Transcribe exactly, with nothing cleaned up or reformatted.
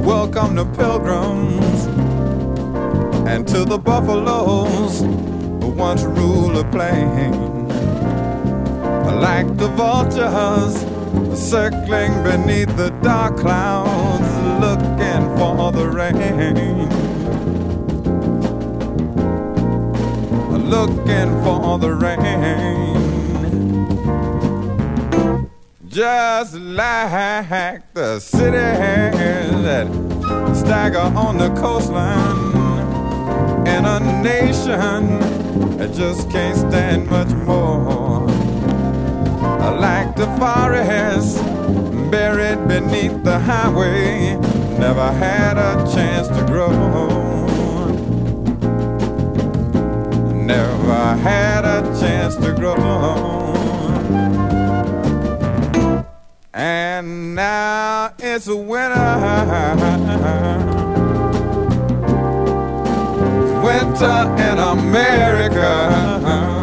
welcome the pilgrims and to the buffaloes who once ruled the plain. Like the vultures circling beneath the dark clouds, looking for the rain, looking for the rain. Just like the cities that stagger on the coastline, in a nation that just can't stand much more. Like the forest buried beneath the highway, never had a chance to grow, never had a chance to grow. And now it's winter, winter in America.